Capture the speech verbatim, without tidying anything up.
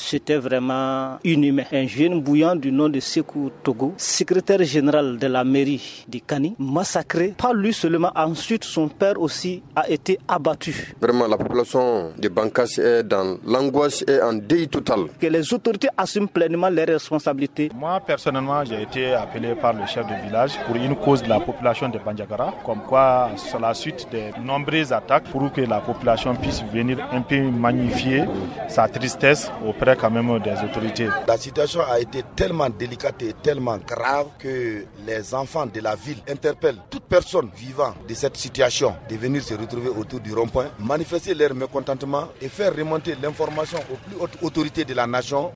c'était vraiment inhumain. Un jeune bouillant du nom de Sékou Togo, secrétaire général de la mairie de Kani, massacré, pas lui seulement, ensuite son père aussi a été abattu. Vraiment, la population de Bankasse est dans l'angoisse et en deuil total. Que les autorités assument pleinement leurs responsabilités. Moi, personnellement, j'ai été appelé par le chef de village pour une cause de la population de Bandiagara, comme quoi, sur la suite des nombreuses attaques, pour que la population puisse venir un peu magnifier sa tristesse auprès quand même des autorités. La situation a été tellement délicate et tellement grave que les enfants de la ville interpellent toute personne vivant de cette situation de venir se retrouver autour du rond-point, manifester leur mécontentement et faire remonter l'information aux plus hautes autorités de la nation.